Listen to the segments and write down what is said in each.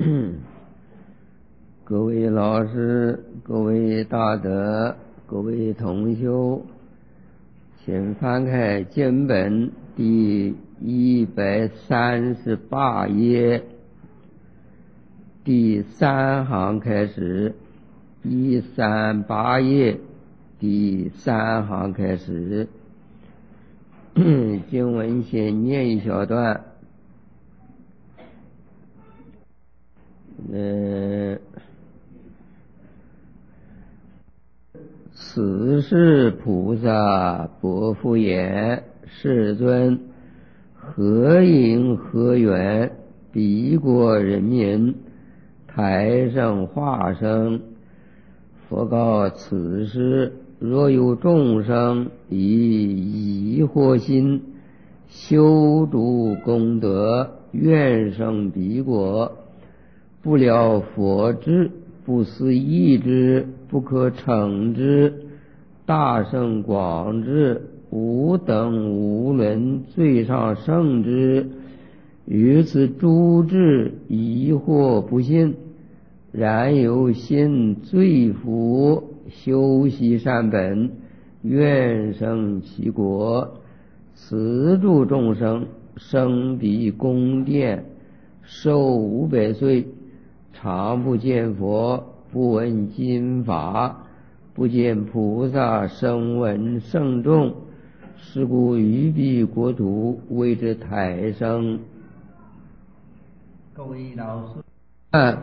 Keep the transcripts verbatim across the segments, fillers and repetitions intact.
各位老师，各位大德，各位同修，请翻开经本第一百三十八页，第三行开始，一三八页第三行开始。经文先念一小段。呃，此是菩萨薄复言：世尊，何因何缘，彼国人民台生化生？佛告此师：若有众生以疑惑心修诸功德，愿生彼国，不了佛智，不思议之，不可称之，大圣广智，无等无伦，最上圣之。于此诸智疑惑不信，然有心罪福，修习善本，愿生其国。此诸众生生彼宫殿，寿五百岁，常不见佛，不闻经法，不见菩萨声闻圣众，是故于彼国土谓之台生。 各位老师， 啊，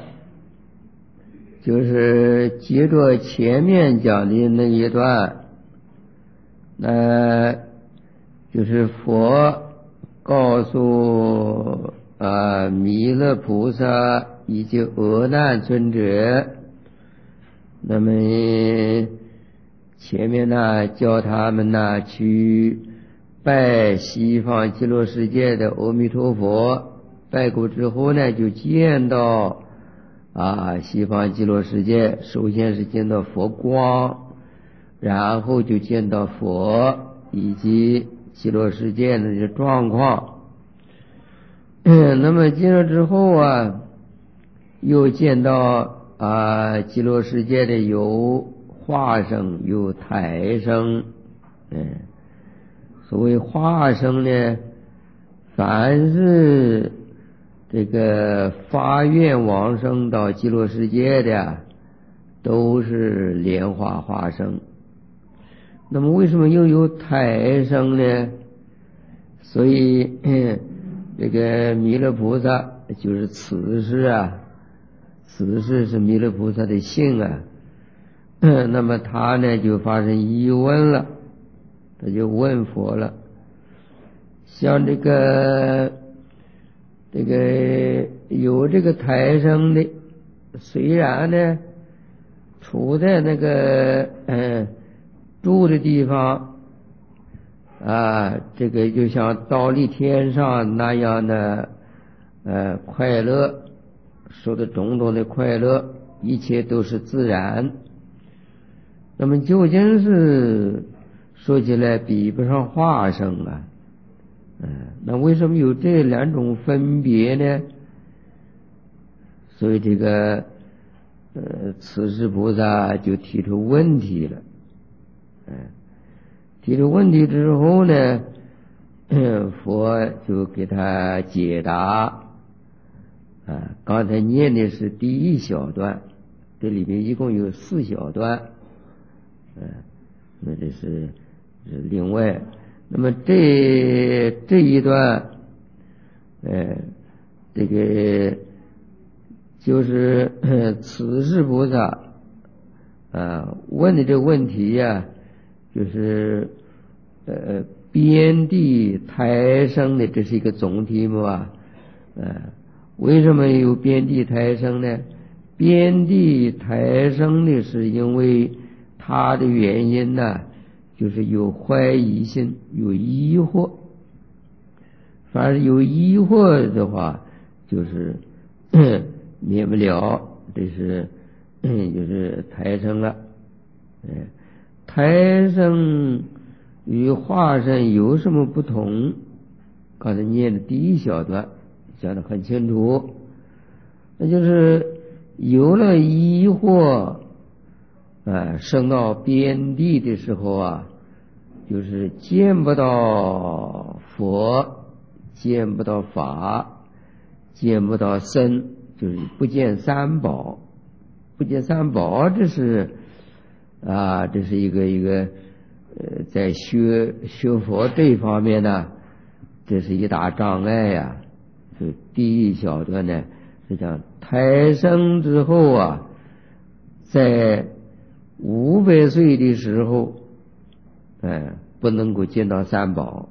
就是接着前面讲的那一段，那就是佛告诉啊弥勒菩萨以及阿难尊者，那么前面呢叫他们呢去拜西方极乐世界的阿弥陀佛，拜过之后呢就见到啊西方极乐世界，首先是见到佛光，然后就见到佛以及极乐世界的这个状况。那么见了之后啊，又见到啊极乐世界的有化生有台生。嗯，所谓化生呢，凡是这个发愿往生到极乐世界的，都是莲花化生。那么为什么又有台生呢？所以这个弥勒菩萨就是此世啊，此世是弥勒菩萨的性啊。那么他呢就发生疑问了，他就问佛了，像这个这个有这个台生的，虽然呢处在那个嗯住的地方啊，这个就像倒立天上那样的呃快乐，受的种种的快乐，一切都是自然。那么究竟是说起来比不上化生啊。嗯，那为什么有这两种分别呢？所以这个呃此世菩萨就提出问题了。嗯，提出问题之后呢，佛就给他解答。啊，刚才念的是第一小段，这里面一共有四小段。嗯，那这是是另外。那么这这一段，呃，这个就是呃此世菩萨啊问的这个问题呀、啊，就是呃边地台生的，这是一个总题目啊。呃，为什么有边地台生呢？边地台生的是因为它的原因呢，就是有怀疑心，有疑惑。凡是有疑惑的话，就是免不了，这是就是台生了。嗯，台生与化生有什么不同？刚才念的第一小段讲得很清楚。 那就是有了疑惑，啊，升到边地的时候啊，就是见不到佛，见不到法，见不到僧，就是不见三宝。不见三宝，这是啊，这是一个一个呃，在学学佛这一方面呢，这是一大障碍呀。就第一小段呢，是讲胎生之后啊，在五百岁的时候，哎，不能够见到三宝。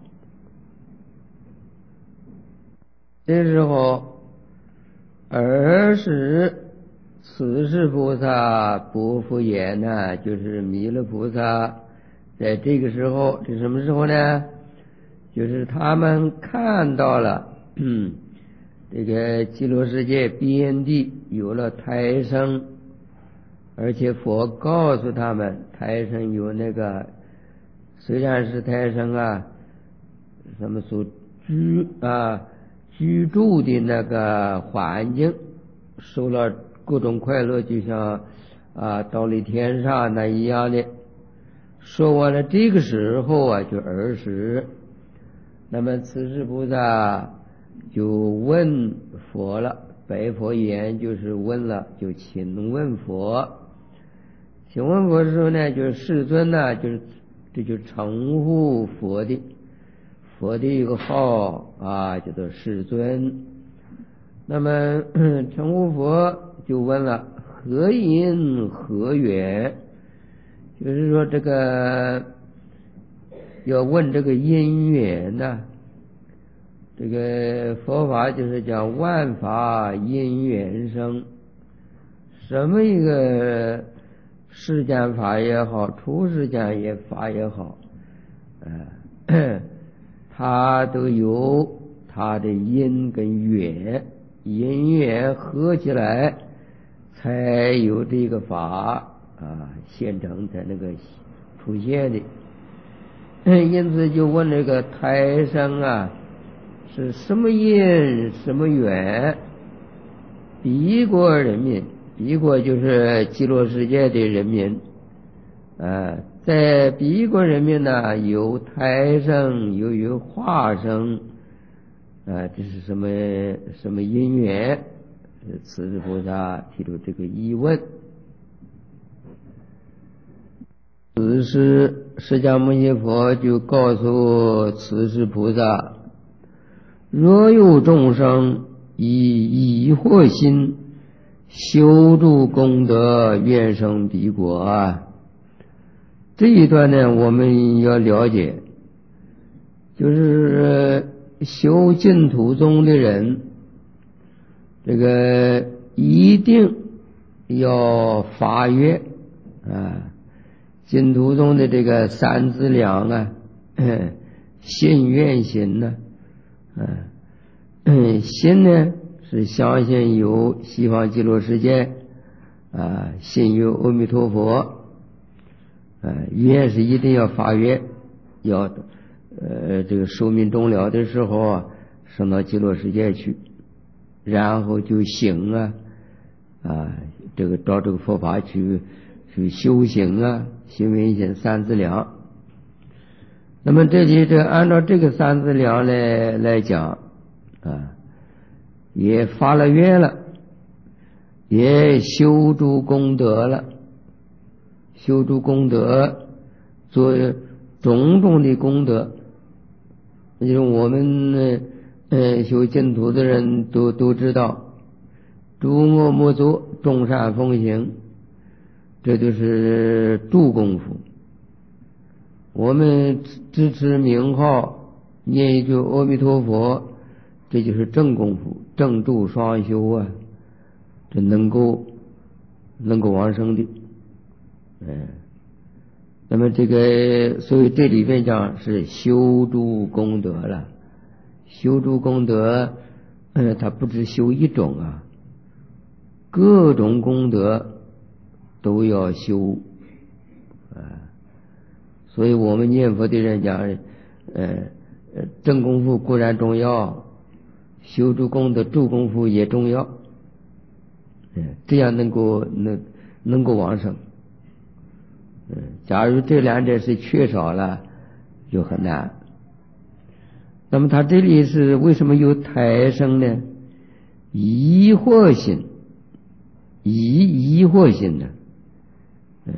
这时候，儿时此世菩萨不复言呢，就是弥勒菩萨，在这个时候，这什么时候呢？就是他们看到了，嗯，这个极乐世界边地有了胎生，而且佛告诉他们，胎生有那个，虽然是胎生啊，什么所居啊居住的那个环境，受了各种快乐，就像啊到了天上那一样的。说完了这个时候啊，就儿时，那么此时菩萨就问佛了，白佛言，就是问了，就请问佛。请问佛的时候呢，就是世尊呢，就是这就称呼佛的佛的一个号啊，叫做世尊。那么称呼佛就问了，何因何缘？就是说这个要问这个因缘呢，这个佛法就是讲万法因缘生，什么一个世间法也好，出世间也法也好，呃，它都有它的因跟缘，因缘合起来才有这个法啊现成在那个出现的。因此就问这个胎生啊是什么因什么缘？彼国人民，彼国就是极乐世界的人民啊，在彼国人民呢有胎生，又有化生啊，这是什么什么因缘？此时菩萨提出这个疑问。此时释迦牟尼佛就告诉此时菩萨，若有众生以疑惑心修诸功德，愿生彼国啊。这一段呢，我们要了解，就是修净土宗的人，这个一定要发愿啊。净土宗的这个三资粮啊，信愿行呢，啊，信呢是相信有西方极乐世界啊，信有阿弥陀佛，啊，愿是一定要发愿，要呃这个寿命终了的时候啊，升到极乐世界去，然后就行啊，啊，这个照这个佛法去去修行啊，行愿行三资粮。那么这里这按照这个三资粮来来讲啊，也发了愿了，也修诸功德了，修诸功德，做种种的功德。那就是我们呃修净土的人都都知道，诸恶莫作，众善奉行，这就是助功夫。我们支持名号，念一句阿弥陀佛，这就是正功夫，正助双修啊，这能够能够往生的。嗯，那么这个，所以这里边讲是修诸功德了。修诸功德，嗯，它不只修一种啊，各种功德都要修啊。所以我们念佛的人讲，呃，正功夫固然重要，修诸功德助功夫也重要嗯，这样能够能能够往生。嗯，假如这两者是缺少了，就很难。那么他这里是为什么有胎生呢？疑惑心，疑疑惑心呢？嗯，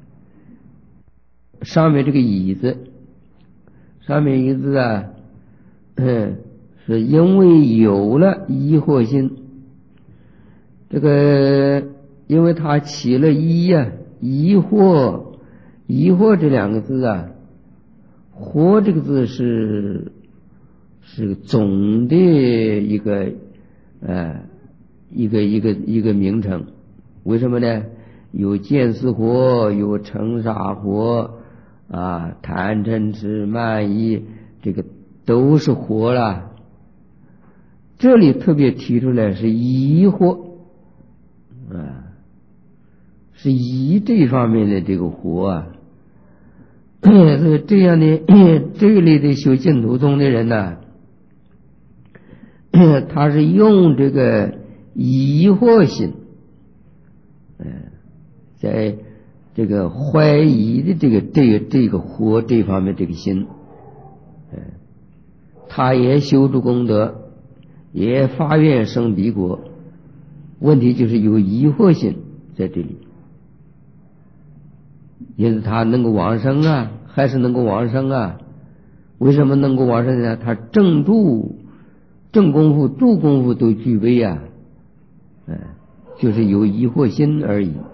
上面这个椅子，上面一个字啊，嗯，是因为有了疑惑心，这个因为他起了疑呀、啊，疑惑，疑惑这两个字啊，惑这个字是是总的一个呃一个一个一个名称。为什么呢？有见思惑，有尘沙惑啊，贪嗔痴慢疑，这个都是惑了。这里特别提出来是疑惑啊，是疑这方面的这个惑啊。所以这样的这一类的修净土宗的人呢，他是用这个疑惑心，嗯，在这个怀疑的这个这个这个惑这方面这个心，嗯，他也修诸功德，也发愿生彼国，问题就是有疑惑心在这里，因此他能够往生啊，还是能够往生啊。为什么能够往生呢？他正住正功夫助功夫都具备啊，嗯，就是有疑惑心而已。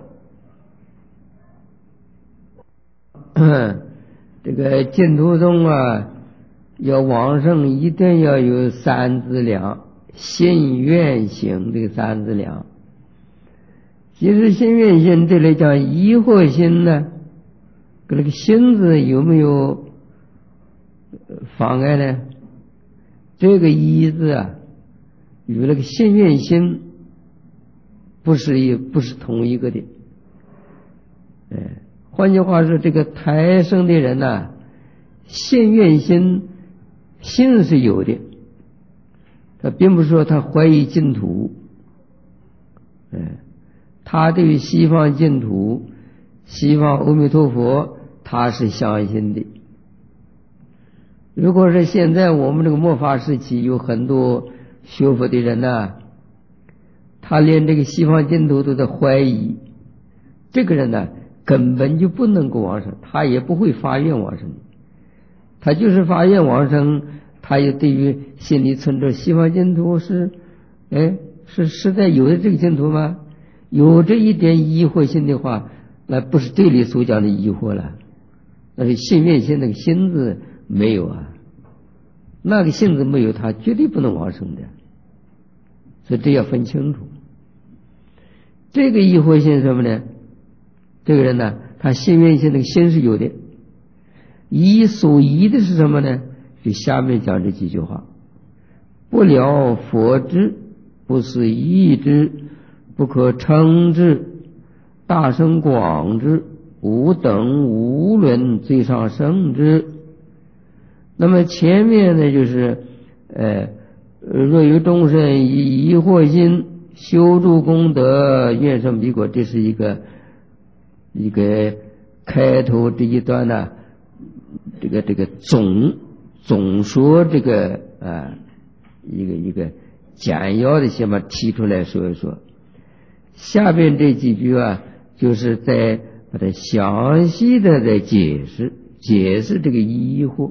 这个净土宗啊，要往生一定要有三资粮，信愿行这个三资粮。其实信愿行这里讲疑惑心呢，跟那个心字有没有妨碍呢？这个疑字啊，与那个信愿心不是一不是同一个的。哎，换句话说，这个胎生的人呢、啊，信愿心心是有的，他并不是说他怀疑净土，哎，他对于西方净土、西方阿弥陀佛，他是相信的。如果是现在我们这个末法时期有很多学佛的人呢、啊，他连这个西方净土都在怀疑，这个人呢根本就不能够往生，他也不会发愿往生，他就是发愿往生，他也对于心里存着西方净土是，哎，是实在有的这个净土吗？有这一点疑惑心的话，那不是这里所讲的疑惑了，那是信愿心那个心字没有啊，那个性子没有，他绝对不能往生的，所以这要分清楚。这个疑惑心是什么呢？这个人呢，他信愿心那个心是有的，疑所疑的是什么呢？就下面讲这几句话：不了佛之，不思议之，不可称之，大声广之，无等无论最上圣之。那么前面呢，就是呃，若有众生以疑惑心修诸功德，愿生彼国，这是一个一个开头这一段呢，这个这个总总说这个啊，一个一个简要的先把提出来说一说。下边这几句啊，就是在把它详细的在解释解释这个疑惑。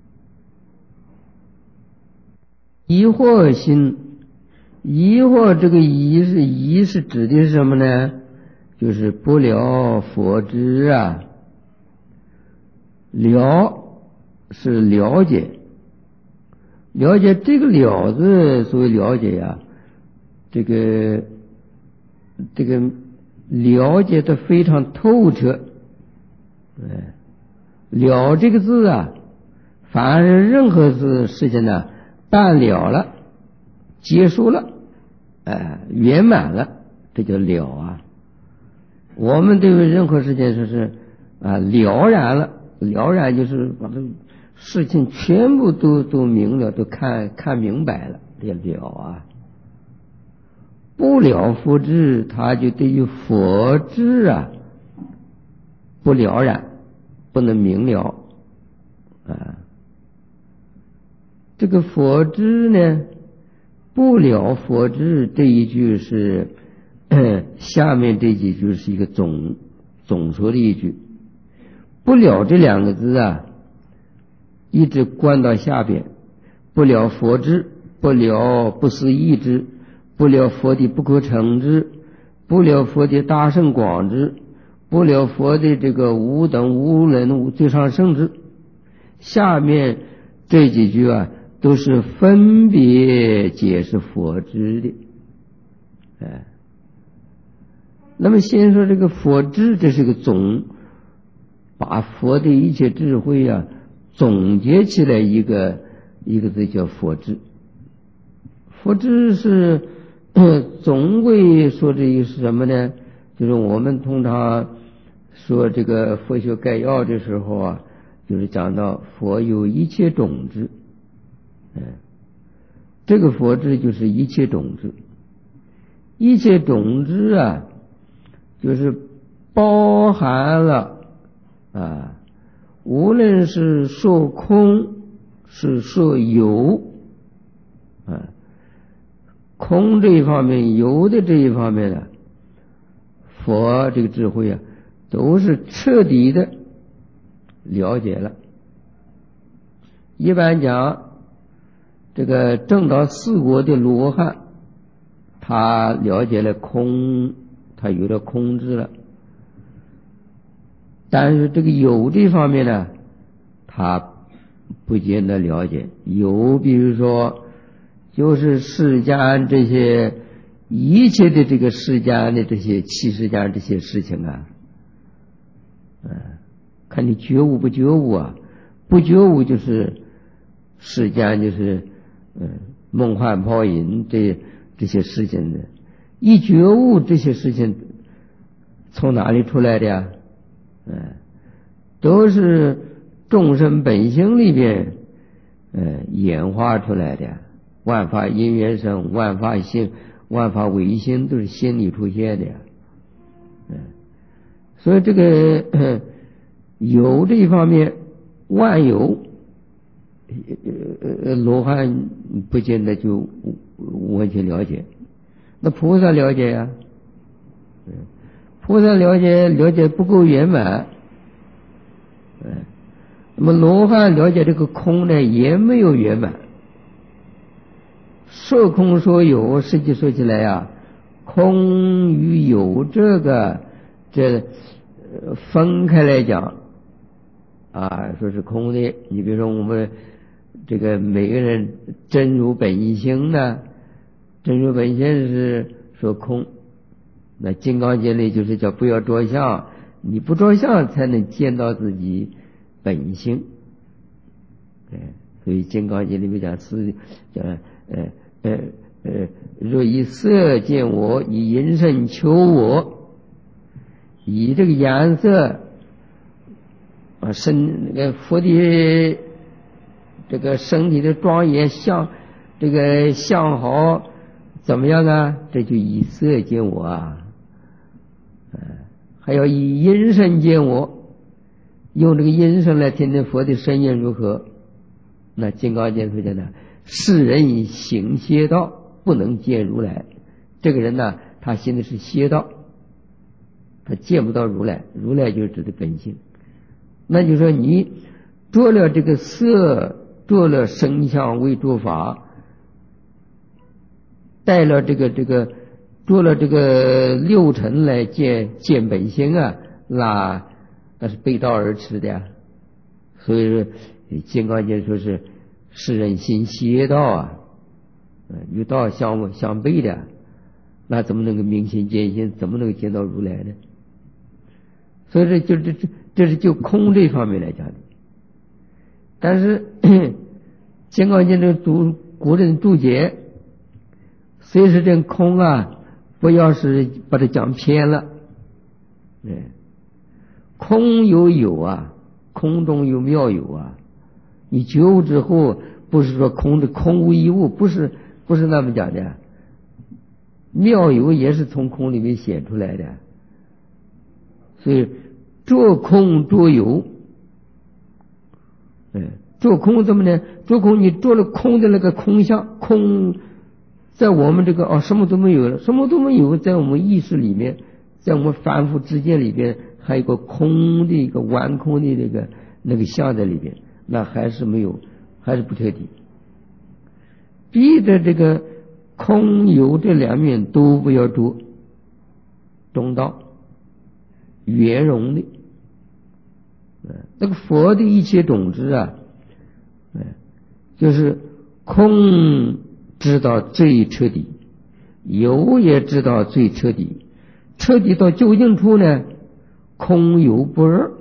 疑惑心，疑惑这个疑是疑是指的是什么呢？就是不了佛知啊，了是了解，了解这个了字，所谓了解呀、啊，这个这个了解的非常透彻，哎，了这个字啊，凡是任何事事情呢，办了了，结束了，哎，圆满了，这叫了啊。我们对于任何事情说是啊了然了，了然就是把这事情全部都都明了，都看看明白了，这叫了啊。 不了佛智，他就对于佛智啊不了然，不能明了啊。这个佛智呢，不了佛智这一句是下面这几句是一个总总说的一句，不了这两个字啊一直关到下边，不了佛智，不了不思议之，不了佛的不可成之，不了佛的大圣广之，不了佛的这个无等无人无最上圣之。下面这几句啊都是分别解释佛智的。哎，那么先说这个佛智，这是个总把佛的一切智慧啊总结起来一个一个字叫佛智。佛智是总归说这个是什么呢？就是我们通常说这个佛学概要的时候啊，就是讲到佛有一切种智。嗯，这个佛智就是一切种智。一切种智啊，就是包含了啊，无论是说空是说有啊，空这一方面有的这一方面呢，佛这个智慧啊都是彻底的了解了。一般讲这个证到四果的罗汉，他了解了空，他有了空智了。但是这个有这方面呢，他不见得了解。有比如说就是世间这些一切的这个世间的这些七世间这些事情啊，嗯，看你觉悟不觉悟啊。不觉悟就是世间就是嗯梦幻泡影这这些事情的，一觉悟这些事情从哪里出来的呀？嗯，都是众生本性里边嗯演化出来的。万法因缘生，万法性，万法唯心，都是心里出现的呀。嗯，所以这个有这一方面，万有呃罗汉不见得就完全了解，那菩萨了解呀。嗯，菩萨了解了解不够圆满。嗯，那么罗汉了解这个空呢，也没有圆满。说空说有，实际说起来呀，空与有这个这分开来讲啊，说是空的。你比如说我们这个每个人真如本性呢，真如本性是说空，那金刚经里就是叫不要着相，你不着相才能见到自己本性。哎，所以金刚经里面讲是讲呃呃呃，若以色见我，以音声求我，以这个颜色啊身那个佛的这个身体的庄严相，这个相好怎么样啊？这就以色见我啊。呃、还要以音声见我，用这个音声来听听佛的声音如何。那金刚经说讲的，世人行邪道，不能见如来。这个人呢，他行的是邪道，他见不到如来。如来就是指的本性。那就说你着了这个色，着了声相为着法，带了这个这个着了这个六尘来见见本性啊，那那是背道而驰的呀。所以说金刚经说是世人行邪道啊，与道相相悖的，那怎么能够明心见性，怎么能够见到如来呢？所以这就这这这是就空这方面来讲的。但是金刚经这注古人注解，虽是这空啊，不要是把它讲偏了。嗯，空有有啊，空中有妙有啊。你觉悟之后，不是说空的空无一物，不是不是那么讲的。 妙有也是从空里面显出来的。所以着空着有，嗯，着空怎么呢？着空你着了空的那个空相，空在我们这个哦什么都没有了，什么都没有，在我们意识里面，在我们凡夫之间里边，还有个空的一个完空的那个那个相在里边，那还是没有，还是不彻底。逼着这个空有这两面都不要着，中道圆融的。那个佛的一切种子啊，就是空知道最彻底，有也知道最彻底，彻底到究竟处呢，空有不二，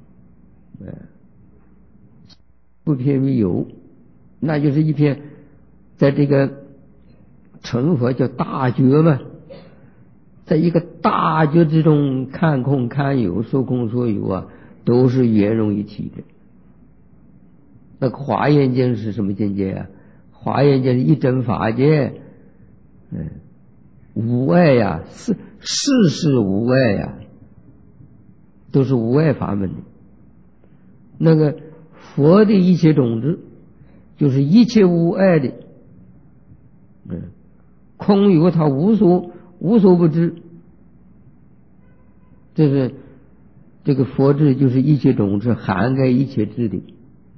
不偏于有，那就是一片，在这个成佛叫大觉嘛，在一个大觉之中，看空看有，说空说有啊，都是圆融一体的。那个华严经是什么境界啊？华严经是一真法界，嗯，无碍呀，事事事无碍呀，都是无碍法门的。那个佛的一切种子，就是一切无碍的，嗯，空有它无所无所不知，这是这个佛智，就是一切种子涵盖一切智的。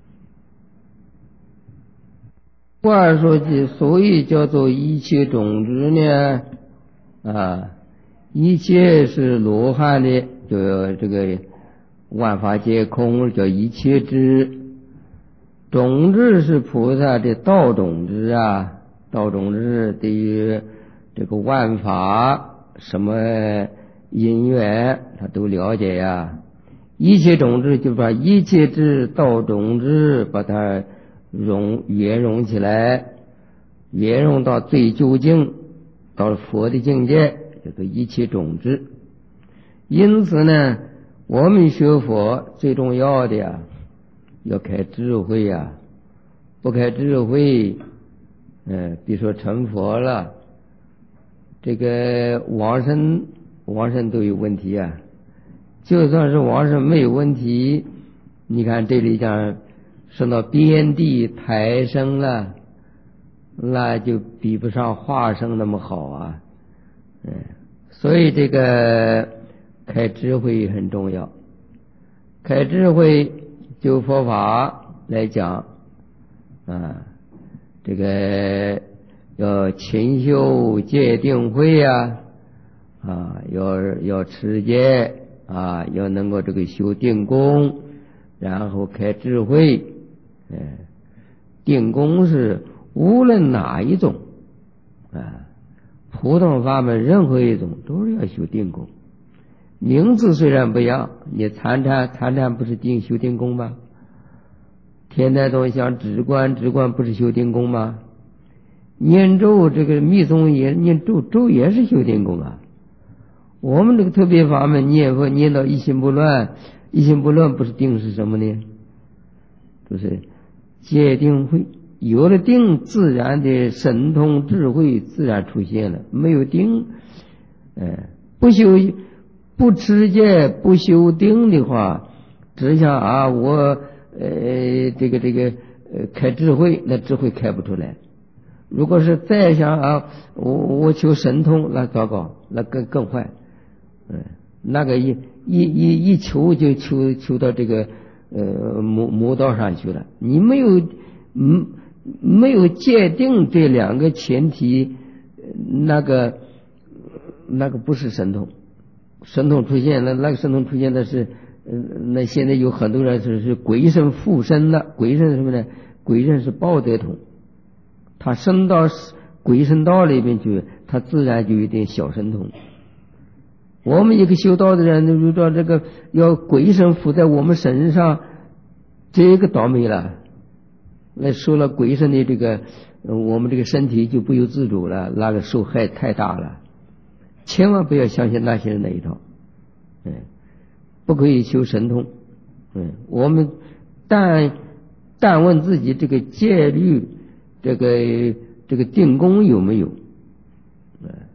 话说起，所以叫做一切种子呢，啊，一切是罗汉的，就这个万法皆空，叫一切智。种子是菩萨的道种子啊，道种子对于这个万法什么因缘，他都了解呀、啊。一切种子就把一切智道种子把它融圆融起来，圆融到最究竟，到了佛的境界，叫做一切种子。因此呢，我们学佛最重要的呀，要开智慧呀，不开智慧，嗯，比如说成佛了，这个往生往生都有问题啊。就算是往生没有问题，你看这里讲升到边地台生了，那就比不上化生那么好啊。嗯，所以这个开智慧很重要。开智慧就佛法来讲啊，这个要勤修戒定慧呀，啊，要要持戒啊，要能够这个修定功，然后开智慧。嗯，定功是无论哪一种啊，普通法门任何一种都是要修定功。名字虽然不一样，你参禅参禅不是定修定功吗？天台宗像止观止观不是修定功吗？念咒这个密宗也念咒咒也是修定功啊。我们这个特别法门念佛念到一心不乱，一心不乱不是定是什么呢？就是戒定慧，有了定，自然的神通智慧自然出现了。没有定，呃，不修不持戒不修定的话，只想啊我呃这个这个呃开智慧，那智慧开不出来。如果是再想啊我我求神通，那糟糕，那更更坏。嗯，那个一一一一求就求求到这个呃魔魔道上去了。你没有嗯没有界定这两个前提，那个那个不是神通。神通出现了，那个神通出现的是，呃，那现在有很多人是是鬼神附身了。鬼神是什么呢？鬼神是报德通，他升到鬼神道里面去，他自然就有点小神通。我们一个修道的人，遇到这个要鬼神附在我们身上，这个倒霉了。那受了鬼神的这个，我们这个身体就不由自主了，那个受害太大了。千万不要相信那些人那一套，嗯，不可以修神通，嗯，我们但但问自己这个戒律，这个这个定功有没有？嗯，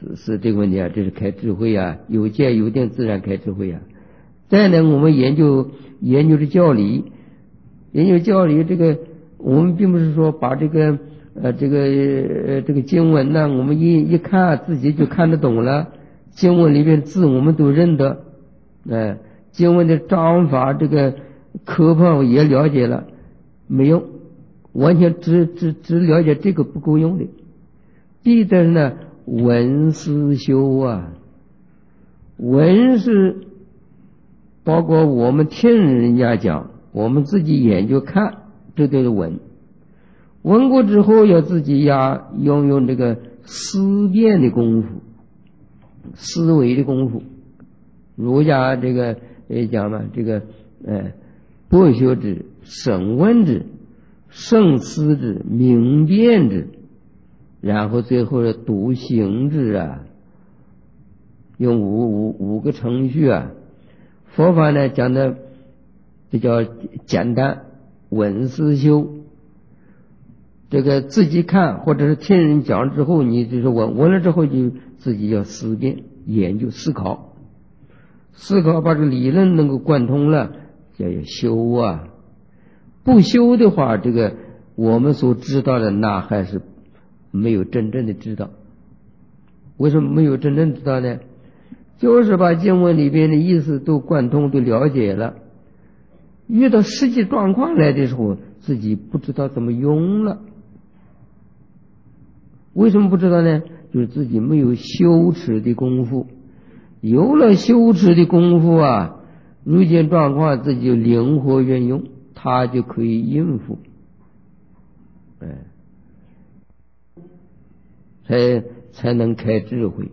是是这个问题啊，这是开智慧啊，有见有定自然开智慧啊。再呢，我们研究研究的教理，研究教理这个，我们并不是说把这个呃这个呃这个经文呢，我们一一看自己就看得懂了，经文里面字我们都认得，呃经文的章法这个科判也了解了，没用，完全只只只了解这个不够用的。第的呢，文思修啊，文是包括我们听人家讲，我们自己研究看，这都是文。文过之后要自己呀用用这个思辨的功夫，思维的功夫。儒家这个也讲嘛，这个呃博学之、审问之、慎思之、明辨之，然后最后是笃行之啊，用五五五个程序啊。佛法呢讲的比较简单，文思修，这个自己看或者是听人讲之后，你就是闻闻了之后就自己要思辨、研究、思考，思考把这个理论能够贯通了，叫要修啊。不修的话，这个我们所知道的那还是没有真正的知道。为什么没有真正知道呢？就是把经文里边的意思都贯通都了解了，遇到实际状况来的时候自己不知道怎么用了。为什么不知道呢？就是自己没有修持的功夫，有了修持的功夫啊，遇见状况自己就灵活运用，他就可以应付，哎，才才能开智慧。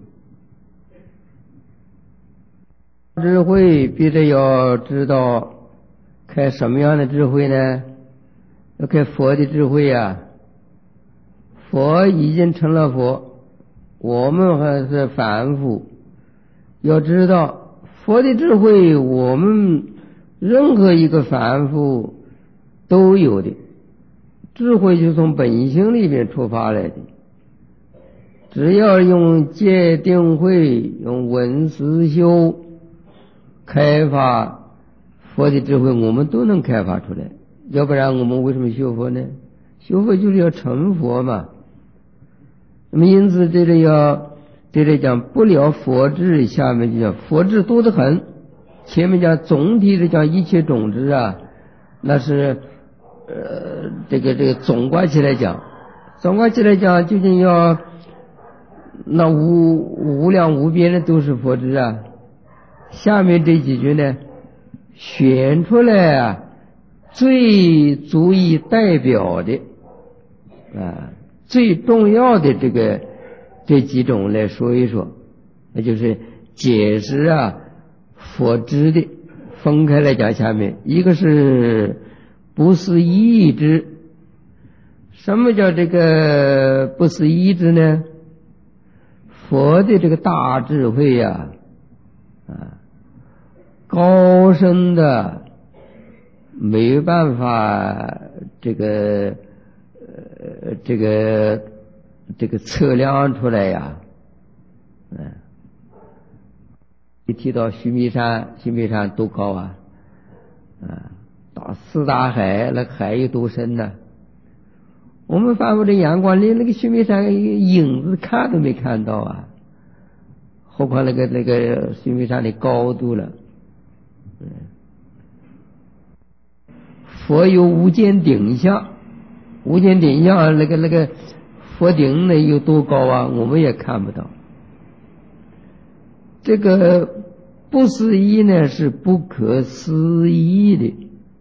智慧必须要知道开什么样的智慧呢？要开佛的智慧啊。佛已经成了佛，我们还是凡夫，要知道佛的智慧我们任何一个凡夫都有的，智慧就从本性里面出发来的，只要用戒定慧、用闻思修开发佛的智慧，我们都能开发出来。要不然我们为什么修佛呢？修佛就是要成佛嘛。那么因此这里要这里讲不了佛智，下面就讲佛智多得很。前面讲总体的讲一切种子啊，那是呃这个这个总观起来讲，总观起来讲究竟要那无无量无边的都是佛智啊。下面这几句呢，选出来啊最足以代表的啊最重要的这个这几种来说一说，那就是解释啊佛知的。分开来讲，下面一个是不思议之。什么叫这个不思议之呢？佛的这个大智慧呀、啊，啊，高深的没有办法这个呃这个这个测量出来呀。嗯，一提到须弥山，须弥山多高啊？啊，到四大海，那海有多深呢？我们凡夫的眼光连那个须弥山影子看都没看到啊，何况那个那个须弥山的高度了。嗯，佛有无间顶相，无间顶相那个那个佛顶呢有多高啊？我们也看不到。这个不思议呢是不可思议的。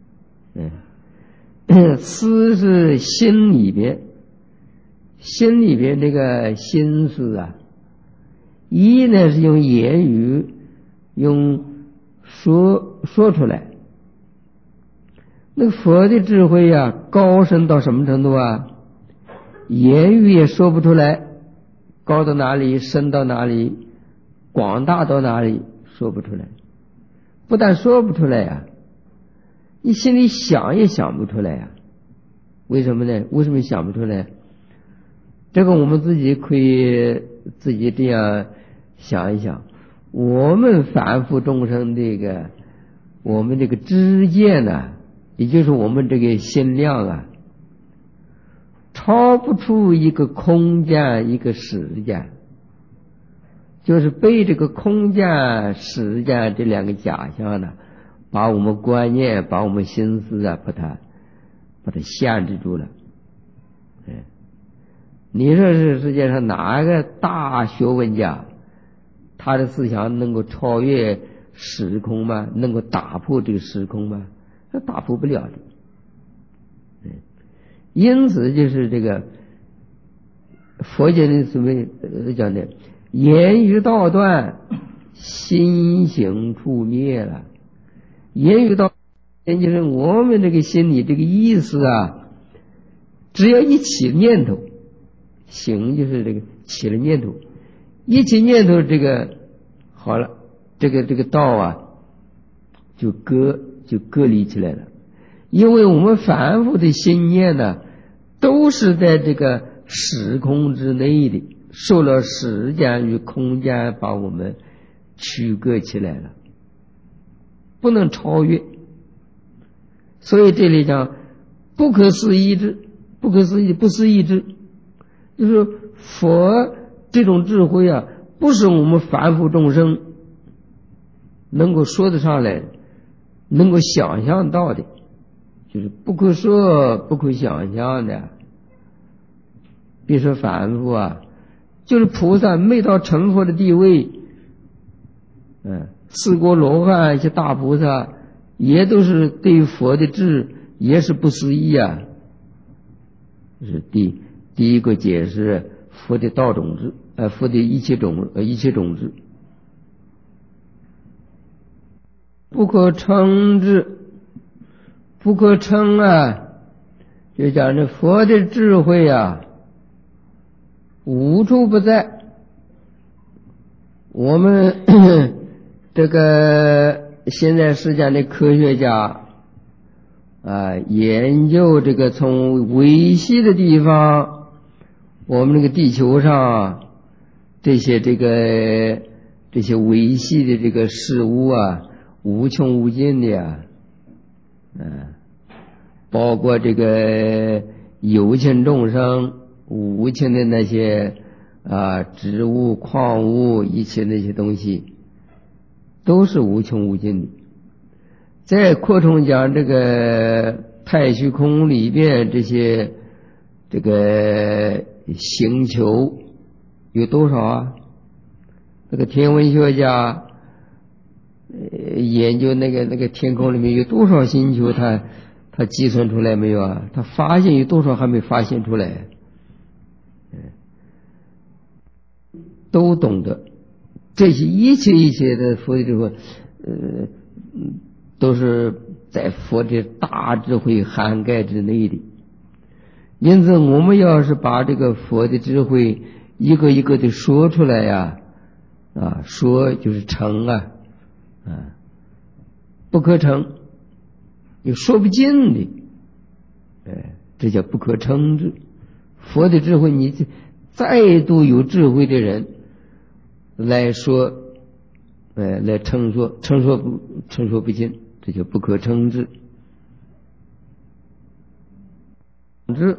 嗯，思是心里边，心里边这个心思啊，意呢是用言语用说说出来。那个佛的智慧啊，高深到什么程度啊？言语也说不出来，高到哪里，深到哪里，广大到哪里，说不出来。不但说不出来啊，你心里想也想不出来啊。为什么呢？为什么想不出来？这个我们自己可以自己这样想一想，我们凡夫众生这个我们这个知见呢，也就是我们这个心量啊，超不出一个空间一个时间，就是被这个空间时间这两个假象呢，把我们观念把我们心思啊把它把它限制住了。哎，你说是世界上哪个大学问家他的思想能够超越时空吗？能够打破这个时空吗？他打破不了的。因此就是这个佛经里所谓讲的言语道断，心行处灭了。言语道断就是我们这个心里这个意思啊，只要一起念头，行就是这个起了念头，一起念头这个好了，这个这个道啊就割就割离起来了。因为我们凡夫的心念呢，都是在这个时空之内的，受了时间与空间把我们区隔起来了，不能超越。所以这里讲不可思议智，不可思议不思议智，就是佛这种智慧啊，不是我们凡夫众生能够说得上来，能够想象到的，就是不可说不可想象的。别说凡夫啊，就是菩萨没到成佛的地位，嗯，四果罗汉一些大菩萨也都是对佛的智也是不思议啊。这是第第一个解释佛的道种智，呃，佛的一切种呃一切种智，不可称之，不可称啊，就讲这佛的智慧啊，无处不在。我们这个现在世界的科学家啊，研究这个从微细的地方，我们这个地球上这些这个这些微细的这个事物啊，无穷无尽的呀，嗯，包括这个有情众生，无情的那些啊植物、矿物，一切那些东西，都是无穷无尽的。再扩充讲这个太虚空里边这些这个星球有多少啊？那个天文学家呃研究那个那个天空里面有多少星球，他他计算出来没有啊？他发现有多少还没发现出来？都懂得这些一切一切的佛的智慧，呃，都是在佛的大智慧涵盖之内的。因此我们要是把这个佛的智慧一个一个的说出来呀，啊，说就是成啊，啊，不可成，有说不尽的，哎，这叫不可称之。佛的智慧，你再度有智慧的人来说，哎，来称说，称说不称说不尽，这叫不可称之。之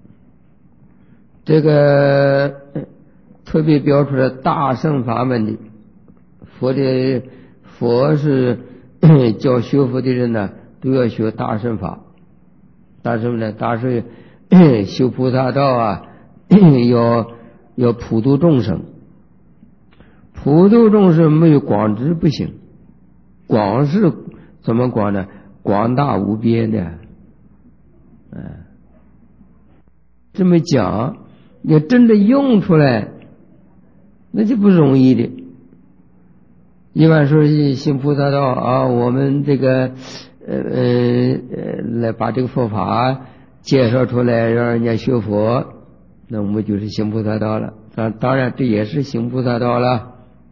这个特别标出来大乘法门的佛的佛是教学佛的人呢，都要学大乘法。大乘呢，大乘修菩萨道啊，要要普度众生。普度众生没有广智不行，广是怎么广呢？广大无边的，嗯，这么讲，要真的用出来，那就不容易的。一般说行菩萨道啊，我们这个呃呃来把这个佛法介绍出来，让人家学佛，那我们就是行菩萨道了。当当然这也是行菩萨道了，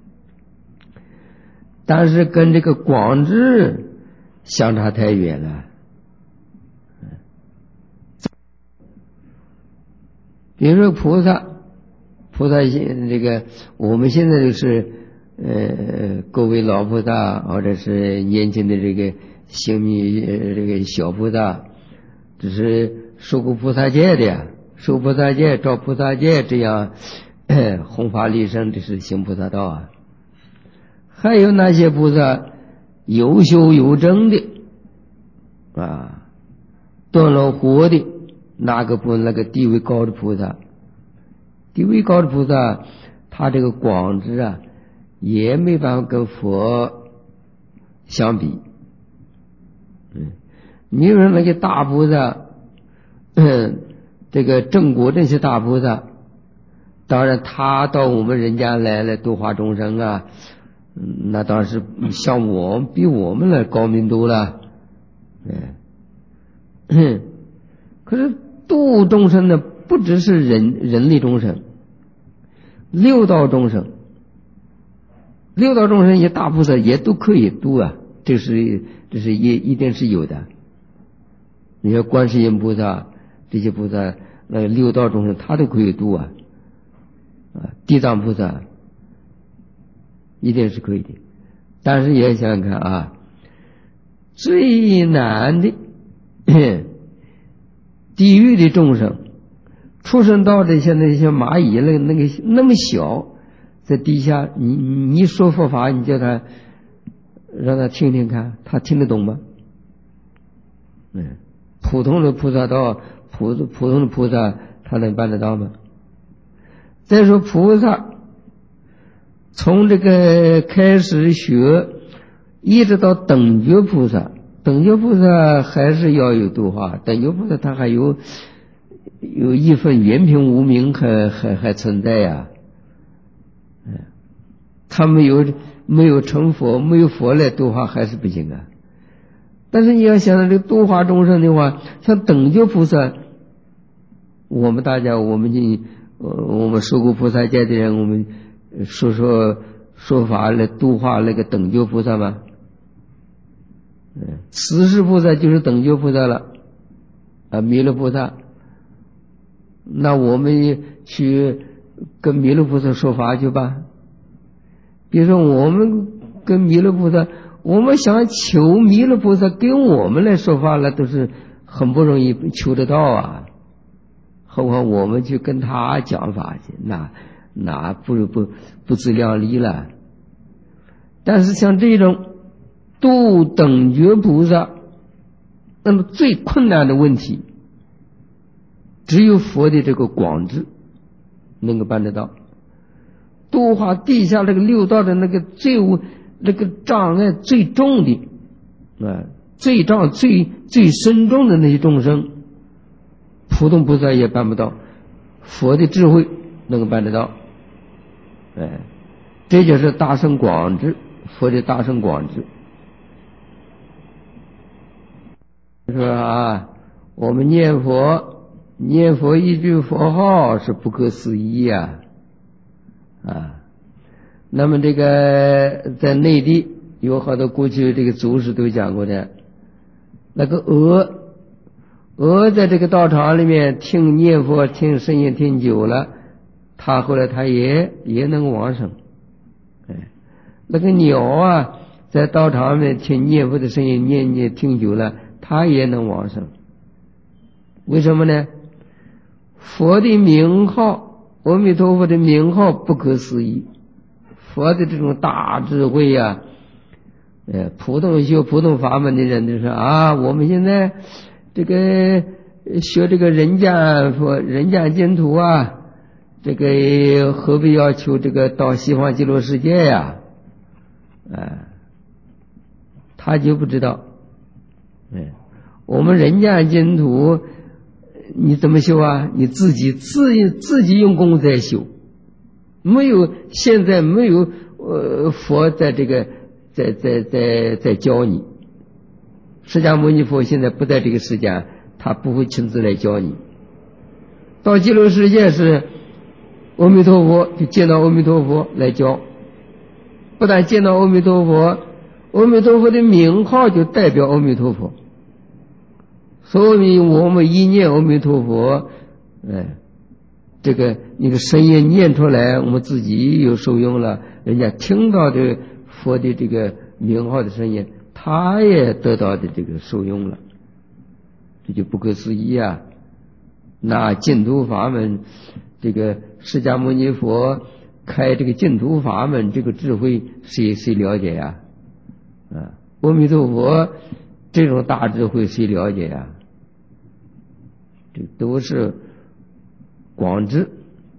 但是跟这个广智相差太远了。比如说菩萨， 菩萨现这个我们现在就是呃各位老菩萨或者是年轻的这个行密呃这个小菩萨，只是受过菩萨戒的呀，受菩萨戒照菩萨戒这样呃弘法利生，这是行菩萨道啊。还有那些菩萨有修有证的啊，断了惑的，那个不那个地位高的菩萨，地位高的菩萨，他这个广智啊，也没办法跟佛相比。嗯，你说那些大菩萨，嗯，这个正果这些大菩萨，当然他到我们人家来了度化众生啊，那当然是像我比我们来高明多了。嗯，可是度众生呢，不只是人人类众生，六道众生，六道众生也大菩萨也都可以度啊，这是这是也一定是有的。你说观世音菩萨这些菩萨，那六道众生他都可以度啊，啊，地藏菩萨一定是可以的。但是也想想看啊，最难的地狱的众生，畜生道的现在像蚂蚁那那个那么小，在地下，你你说佛法，你叫他让他听听看，他听得懂吗？嗯，普通的菩萨道，普普通的菩萨，他能办得到吗？再说菩萨从这个开始学，一直到等觉菩萨，等觉菩萨还是要有度化，等觉菩萨他还有有一份原凭无明还还还存在呀、啊，他没有没有成佛，没有佛来度化还是不行啊。但是你要想到这个度化众生的话，像等觉菩萨，我们大家我们进呃我们受过菩萨戒的人，我们说说说法来度化那个等觉菩萨吗？嗯，十世菩萨就是等觉菩萨了啊，弥勒菩萨。那我们去跟弥勒菩萨说法去吧。比如说我们跟弥勒菩萨，我们想求弥勒菩萨跟我们来说法了，都是很不容易求得到啊。何况我们去跟他讲法去，那那不不不自量力了。但是像这种度等觉菩萨，那么最困难的问题，只有佛的这个广智能够办得到。度化地下那个六道的那个最那个障碍最重的啊，罪障最最深重的那些众生，普通菩萨也办不到，佛的智慧能够办得到。哎，这就是大乘广智，佛的大乘广智。说啊，我们念佛念佛一句佛号是不可思议呀、啊，啊，那么这个在内地有好多过去这个祖师都讲过的，那个鹅鹅在这个道场里面听念佛听声音听久了，他后来他也也能往生。哎，那个鸟啊在道场里面听念佛的声音念念听久了，他也能往生。为什么呢？佛的名号，阿弥陀佛的名号不可思议，佛的这种大智慧呀、啊，呃，普通学普通法门的人就说啊，我们现在这个学这个人间佛人间净土啊，这个何必要求这个到西方极乐世界呀？啊，他就不知道，哎，我们人间净土你怎么修啊？你自己自自己用功在修，没有现在没有呃佛在这个在在在在教你。释迦牟尼佛现在不在这个世界，他不会亲自来教你。到极乐世界是阿弥陀佛，就见到阿弥陀佛来教。不但见到阿弥陀佛，阿弥陀佛的名号就代表阿弥陀佛。所以我们一念阿弥陀佛，哎， 这个那个声音念出来，我们自己有受用了，人家听到的佛的这个名号的声音，他也得到的这个受用了，这就不可思议啊！那净土法门，这个释迦牟尼佛开这个净土法门，这个智慧谁谁了解呀？啊，阿弥陀佛这种大智慧谁了解呀？这都是广智。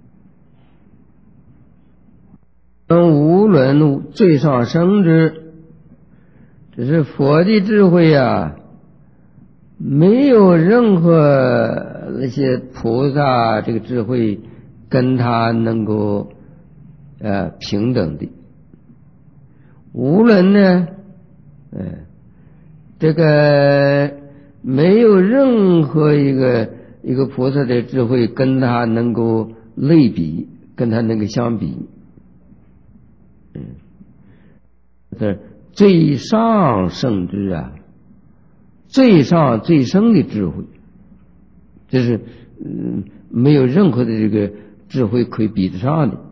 无论最上生之，只是佛的智慧啊，没有任何那些菩萨这个智慧跟他能够呃平等的。无论呢，呃，这个没有任何一个一个菩萨的智慧跟他能够类比，跟他能够相比。嗯，这最上圣智啊，最上最深的智慧，这是嗯没有任何的这个智慧可以比得上的。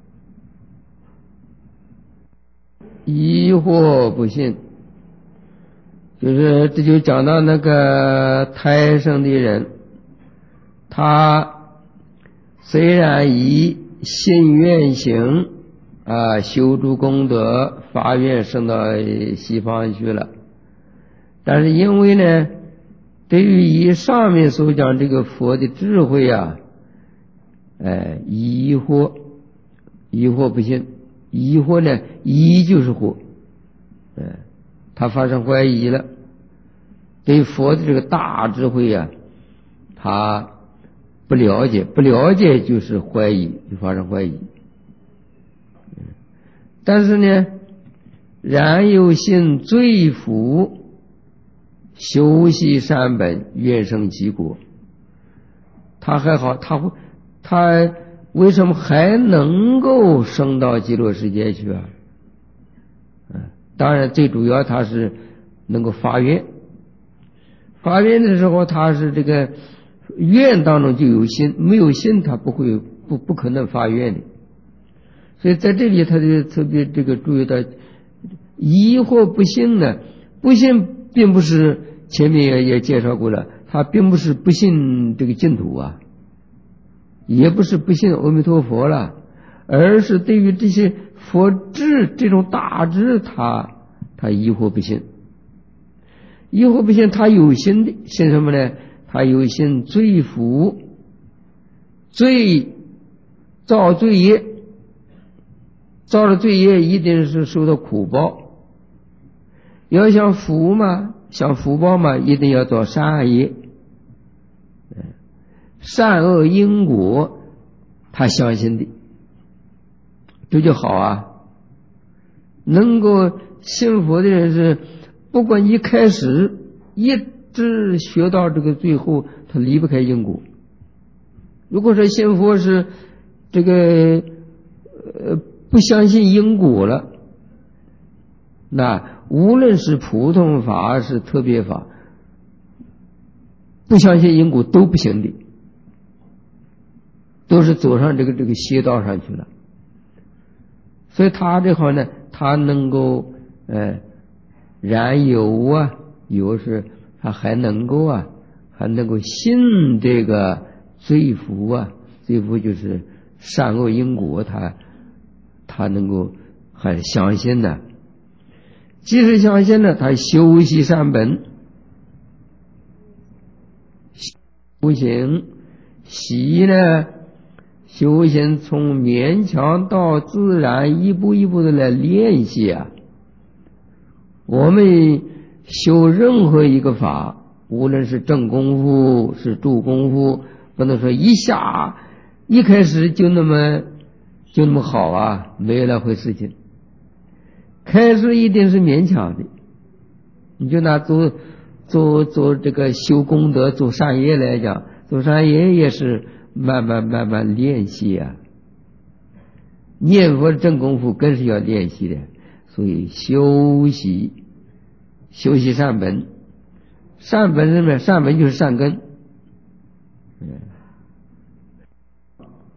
疑惑不信，就是这就讲到那个胎生的人，他虽然以信愿行啊修诸功德发愿升到西方去了，但是因为呢，对于以上面所讲这个佛的智慧啊，哎，疑惑，疑惑不信。疑惑呢，疑就是惑，哎，他发生怀疑了，对佛的这个大智慧啊，他不了解，不了解就是怀疑，就发生怀疑。但是呢，然有信罪福，修习善本，愿生其国。他还好，他会，他为什么还能够升到极乐世界去啊？嗯，当然最主要他是能够发愿，发愿的时候他是这个愿当中就有心，没有心他不会不不可能发愿的。所以在这里他就特别这个注意到，疑惑不信呢，不信并不是前面也也介绍过了，他并不是不信这个净土啊，也不是不信阿弥陀佛了，而是对于这些佛智这种大智，他他疑惑不信。疑惑不信，他有心的信什么呢？他有心罪福，罪造罪业，造了罪业一定是受到苦报。要想福嘛，想福报嘛，一定要造善业。善恶因果他相信的，这就好啊。能够信佛的人是不管一开始一直学到这个最后，他离不开因果。如果说信佛是这个呃不相信因果了，那无论是普通法是特别法，不相信因果都不行的，都是走上这个这个邪道上去了。所以他这行呢，他能够呃然有啊，有是他还能够啊，还能够信这个罪福啊，罪福就是善恶因果，他他能够还相信呢。即使相信呢，他修习善本，修行习呢，修行从勉强到自然，一步一步的来练习啊。我们修任何一个法，无论是正功夫是助功夫，不能说一下一开始就那么就那么好啊，没有那回事情。开始一定是勉强的。你就拿做做做这个修功德做善业来讲，做善业也是慢慢慢慢练习啊。念佛正功夫更是要练习的，所以修习修习善本，善本是什么？善本就是善根。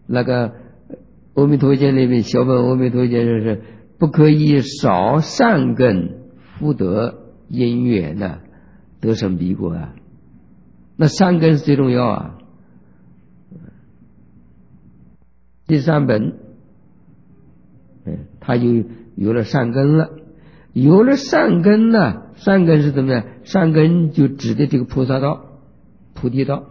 那个阿弥陀经里面小本阿弥陀经就是不可以少善根福德因缘呢得生彼国啊，那善根是最重要啊。第三本，嗯，他就有了善根了，有了善根呢，善根是怎么样？善根就指的这个菩萨道、菩提道。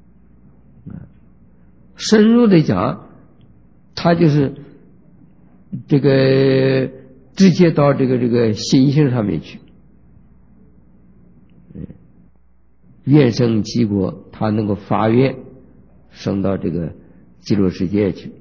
深入的讲，他就是这个直接到这个这个心性上面去。愿生极国，他能够发愿升到这个极乐世界去。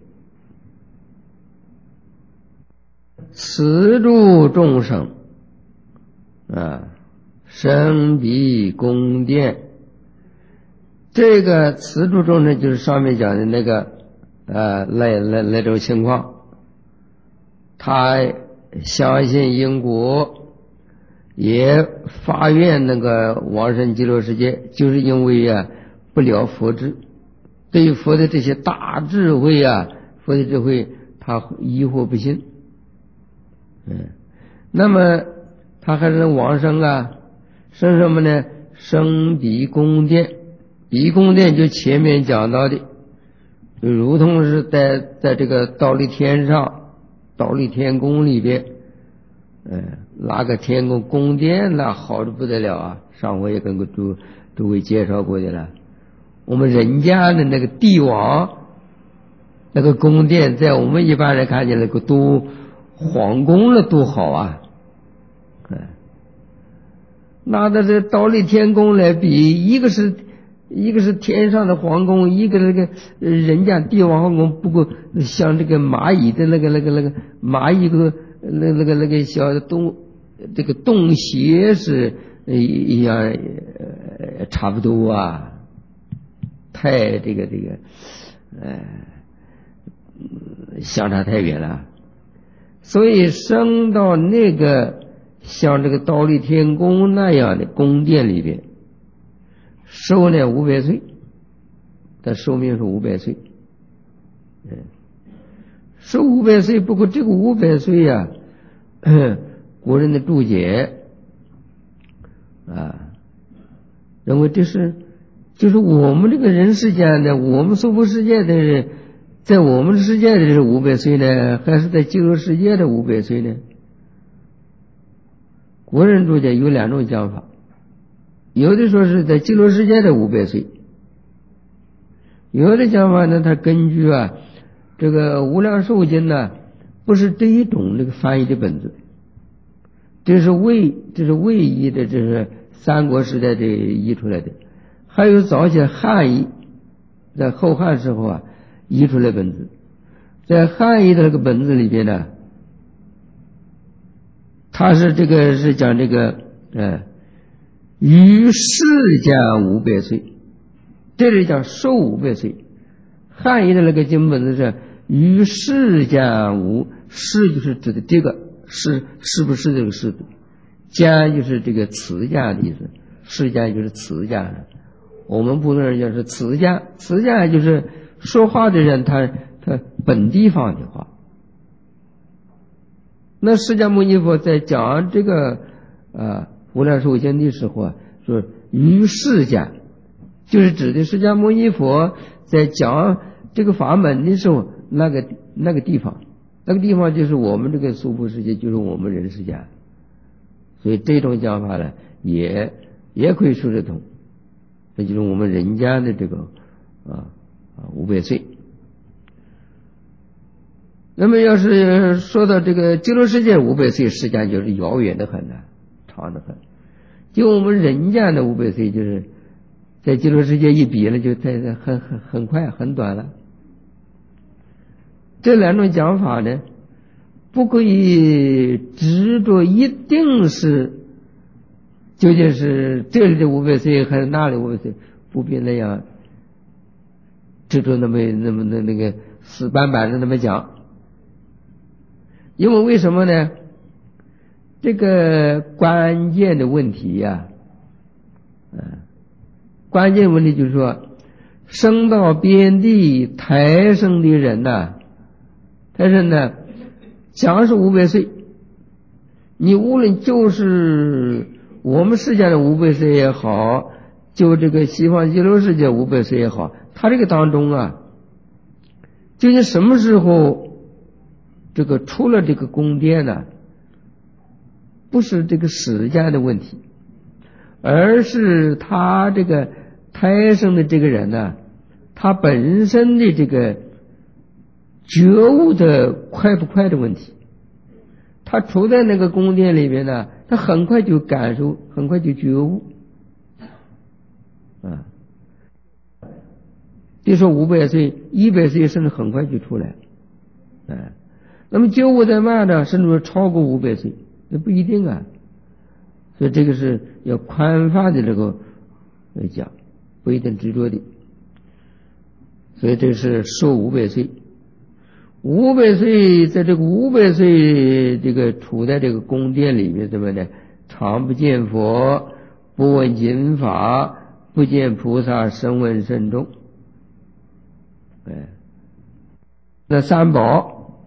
慈助众生啊，生彼宫殿。这个慈助众生就是上面讲的那个呃那那那种情况，他相信因果，也发愿那个往生极乐世界，就是因为啊不了佛智，对于佛的这些大智慧啊，佛的智慧他疑惑不信。嗯，那么他还是往生啊，生什么呢？生彼宫殿。彼宫殿就前面讲到的，就如同是在在这个忉利天上，忉利天宫里边，嗯，那个天宫宫殿那好的不得了啊！上回也跟诸诸位介绍过的了。我们人家的那个帝王那个宫殿，在我们一般人看见那个都皇宫了多好啊！嗯，拿到这忉利天宫来比，一个是一个是天上的皇宫，一个那个人家帝王皇宫，不过像这个蚂蚁的那个那个那个蚂蚁个那那个那个小洞，这个洞穴是一样，呃，差不多啊，太这个这个，呃，相差太远了。所以升到那个像这个忉利天宫那样的宫殿里边，寿呢五百岁，他寿命是五百岁，嗯，寿五百岁。不过这个五百岁呀，国人的注解啊，认为这是就是我们这个人世间的，我们娑婆世界的人，在我们世界的是五百岁呢，还是在极乐世界的五百岁呢？国人注解有两种讲法，有的说是在极乐世界的五百岁，有的讲法呢，他根据啊这个无量寿经呢，不是这一种那个翻译的本子，这是魏这是魏译的，这是三国时代的译出来的，还有早些汉译，在后汉时候啊译出来本子，在汉译的那个本子里边呢，他是这个是讲这个呃于世间五百岁，这里讲寿五百岁。汉译的那个经本子是于世间无，世就是指的这个是是不是这个是，间就是这个慈家的意思，世间就是慈家的。我们普通人讲是慈家，慈家就是说话的人他他本地方的话。那释迦牟尼佛在讲这个啊无量寿经的时候啊，说于世间，就是指的释迦牟尼佛在讲这个法门的时候，那个那个地方，那个地方就是我们这个娑婆世界，就是我们人世间。所以这种讲法呢，也也可以说得通。这就是我们人家的这个啊啊五百岁。那么要是说到这个极乐世界五百岁，时间就是遥远的很了，长的很。就我们人间的五百岁，就是在极乐世界一比了，就在很很很快很短了。这两种讲法呢，不可以执着一定是究竟是这里的五百岁还是那里五百岁，不必那样执着那么那么那那个死板板的那么讲。因为为什么呢？这个关键的问题呀、啊，嗯，关键问题就是说， 升到边地胎生的人呢，胎生呢，假如是五百岁，你无论就是我们世界的五百岁也好，就这个西方极乐世界五百岁也好，他这个当中啊，究竟什么时候这个出了这个宫殿呢？不是这个时间的问题，而是他这个胎生的这个人呢，他本身的这个觉悟的快不快的问题。他处在那个宫殿里边呢，他很快就感受，很快就觉悟啊。别说五百岁，一百岁甚至很快就出来了，啊。那么觉悟再慢呢，甚至超过五百岁，那不一定啊。所以这个是要宽泛的这个来讲，不一定执着的。所以这是寿五百岁。五百岁，在这个五百岁这个处在这个宫殿里面，怎么呢？常不见佛，不闻经法，不见菩萨声闻甚众。哎，那三宝，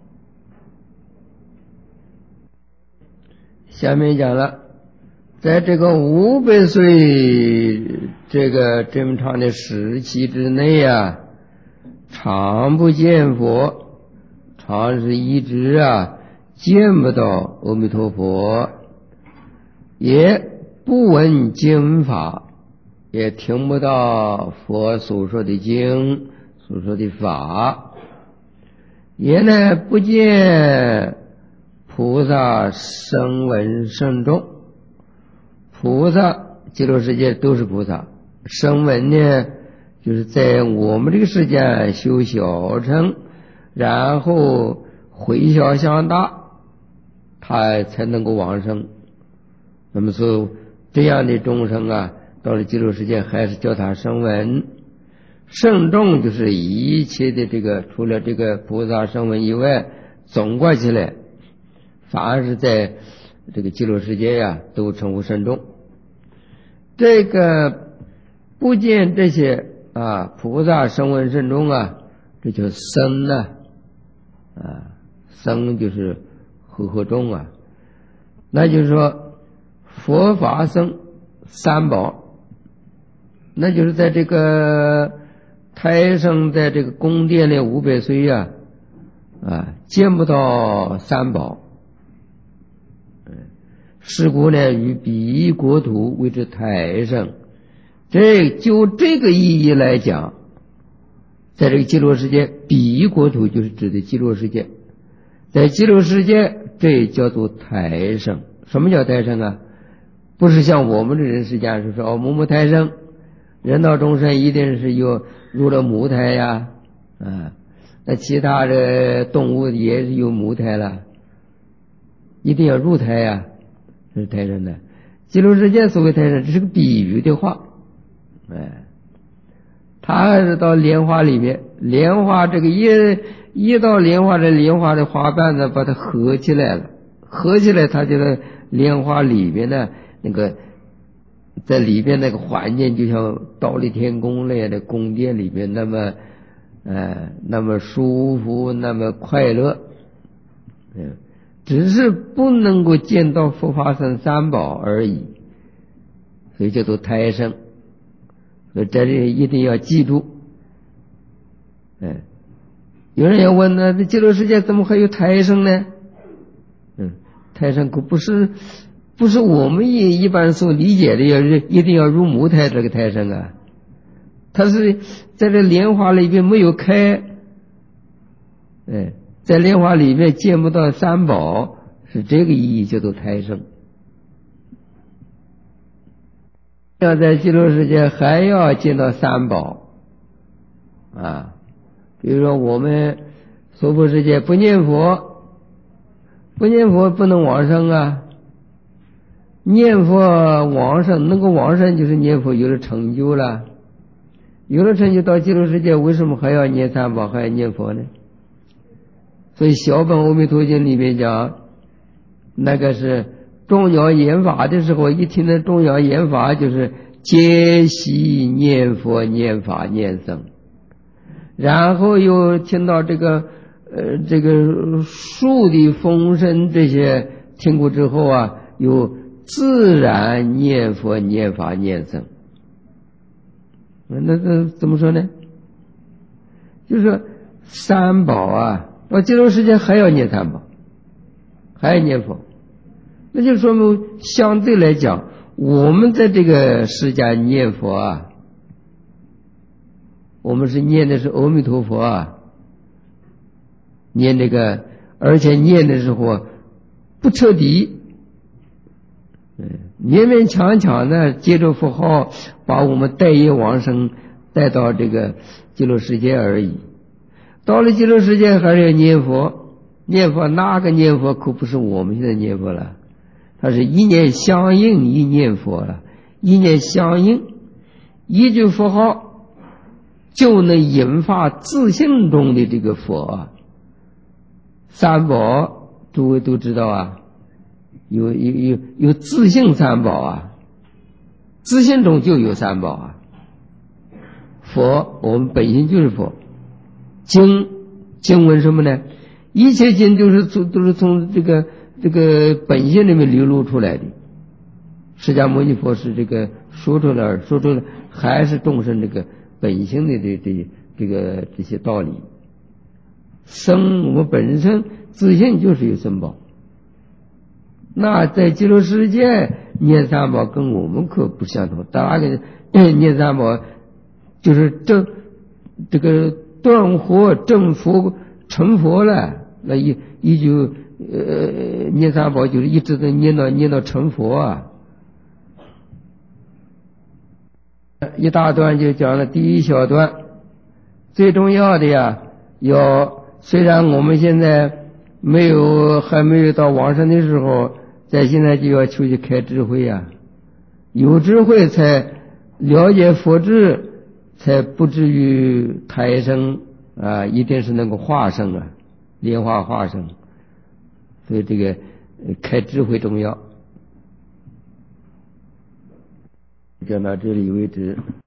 下面讲了，在这个五百岁这个这么长的时期之内啊，常不见佛。常是一直啊见不到阿弥陀佛，也不闻经法，也听不到佛所说的经，所说的法，也呢不见菩萨声闻圣众。菩萨极乐世界都是菩萨，声闻呢就是在我们这个世界修小乘，然后回小向大，他才能够往生。那么说这样的众生啊，到了极乐世界还是叫他声闻。圣众就是一切的这个除了这个菩萨声闻以外，总括起来凡是在这个极乐世界呀、啊，都称呼圣众。这个不见这些啊菩萨声闻圣众啊，这叫僧啊。啊，僧就是和合众啊，那就是说佛法僧三宝，那就是在这个胎生在这个宫殿里五百岁呀，啊，见不到三宝。嗯，是故呢，与彼国土谓之胎生。这就这个意义来讲，在这个极乐世界，彼国土就是指的极乐世界，在极乐世界这叫做胎生。什么叫胎生啊？不是像我们这人世间是说哦，母母胎生，人道众生一定是有入了母胎呀，啊，那其他的动物也是有母胎了，一定要入胎呀，这是胎生的。极乐世界所谓胎生，这是个比喻的话，哎。他是到莲花里面，莲花这个一一到莲花的莲花的花瓣子把它合起来了，合起来它就在莲花里面呢，那个在里边那个环境就像忉利天宫那样的宫殿里面那么呃那么舒服，那么快乐。嗯，只是不能够见到佛法僧三宝而已，所以叫做胎生。所以这里一定要记住。嗯，有人要问呢，这极乐世界怎么还有胎生呢？嗯，胎生可不是不是我们一一般所理解的要一定要入母胎这个胎生啊，它是在这莲花里边没有开，哎，在莲花里面见不到三宝，是这个意义叫做胎生。要在极乐世界还要见到三宝啊，比如说我们娑婆世界不念佛，不念佛不能往生啊，念佛往生能够往生就是念佛有了成就了，有了成就到极乐世界为什么还要念三宝还要念佛呢？所以小本阿弥陀经里面讲，那个是众鸟言法的时候，一听到众鸟言法就是皆悉念佛念法念僧， 然后又听到这个呃这个树的风声，这些听过之后啊，又自然念佛念法念僧。那那怎么说呢？就是说三宝啊，到极乐世界还要念三宝，还要念佛，那就说明相对来讲，我们在这个世界念佛啊，我们是念的是阿弥陀佛啊，念这个，而且念的时候不彻底，嗯，勉勉强强的借着佛号把我们带业往生带到这个极乐世界而已。到了极乐世界还是要念佛，念佛那个念佛可不是我们现在念佛了，它是一念相应一念佛了，一念相应，一句佛号就能引发自性中的这个佛啊。三宝诸位都知道啊，有有有有自性三宝啊，自性中就有三宝啊。佛我们本性就是佛，经经文什么呢？一切经就是从都是从这个这个本性里面流露出来的。释迦牟尼佛是这个说出来说出来还是众生这个本性的这这这个这些道理。僧我们本身自性就是有僧宝，那在极乐世界念三宝跟我们可不相同。大家念三宝就是正这个断惑正佛成佛了，那一一就呃念三宝就是一直的念到念到成佛啊。一大段就讲了第一小段，最重要的呀，要虽然我们现在没有还没有到往生的时候，在现在就要求去开智慧啊，有智慧才了解佛智，才不至于胎生啊，一定是能够化生啊，莲花化生。所以这个开智慧重要。讲到这里为止。